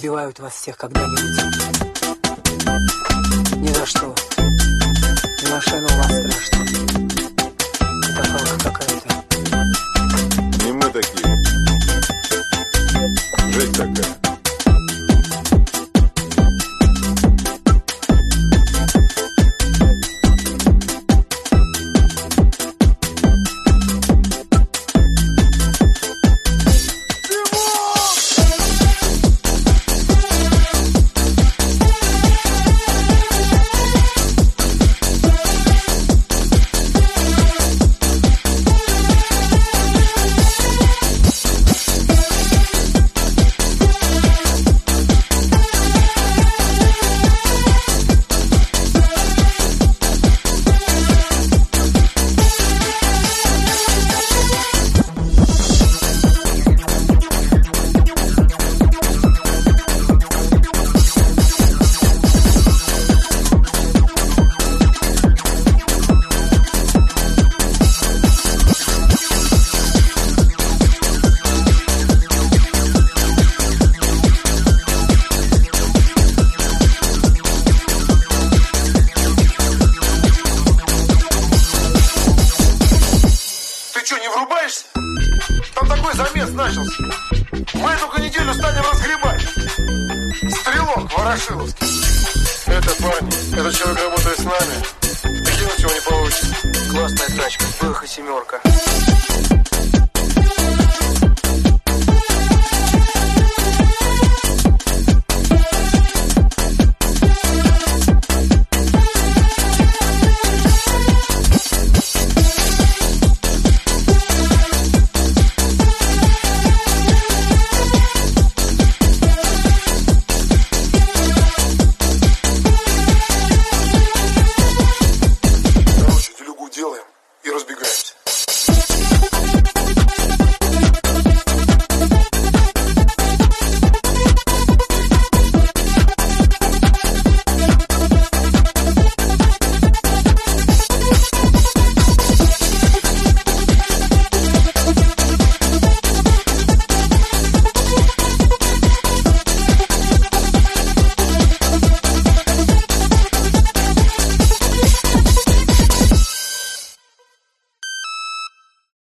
убивают вас всех когда-нибудь? Ни за что. И машина у вас страшная. Катафалка какая-то. Не мы такие. Жесть такая. Что, не врубаешься? Там такой замес начался. Мы эту неделю станем разгребать. Стрелок Ворошиловский. Это парни. Этот человек работает с нами. Кинуть его не получится. Классная тачка, БХ-7.